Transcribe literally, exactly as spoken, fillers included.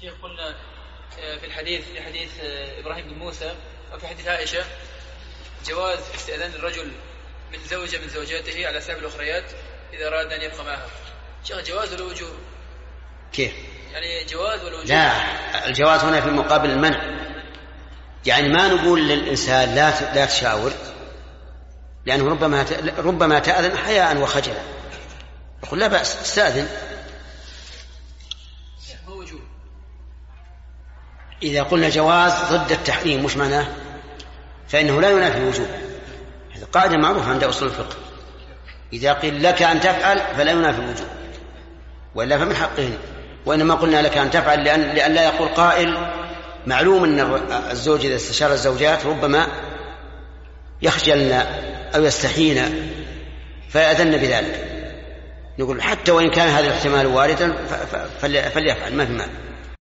شيخ قلنا في الحديث في حديث إبراهيم بن موسى وفي حديث عائشة جواز استئذان الرجل من زوجة من زوجاته على حساب الأخريات إذا أراد أن يبقى معها. شيخ جواز ولا وجوب؟ كيف؟ يعني جواز ولا وجوب؟ لا، الجواز هنا في مقابل المنع. يعني ما نقول للإنسان لا لا تشاور، لأنه ربما ربما تأذن حياء وخجلا، يقول لا بأس استأذن. إذا قلنا جواز ضد التحريم مش معناه، فإنه لا ينافي الوجوب. هذا قاعدة معروفة عند أصول الفقه، إذا قيل لك أن تفعل فلا ينافي الوجوب، وإلا فمن حقه. وإنما قلنا لك أن تفعل لأن, لأن لا يقول قائل معلوم أن الزوج إذا استشار الزوجات ربما يخجلنا أو يستحينا فيأذن بذلك. نقول حتى وإن كان هذا الاحتمال واردا فليفعل ما في مانع.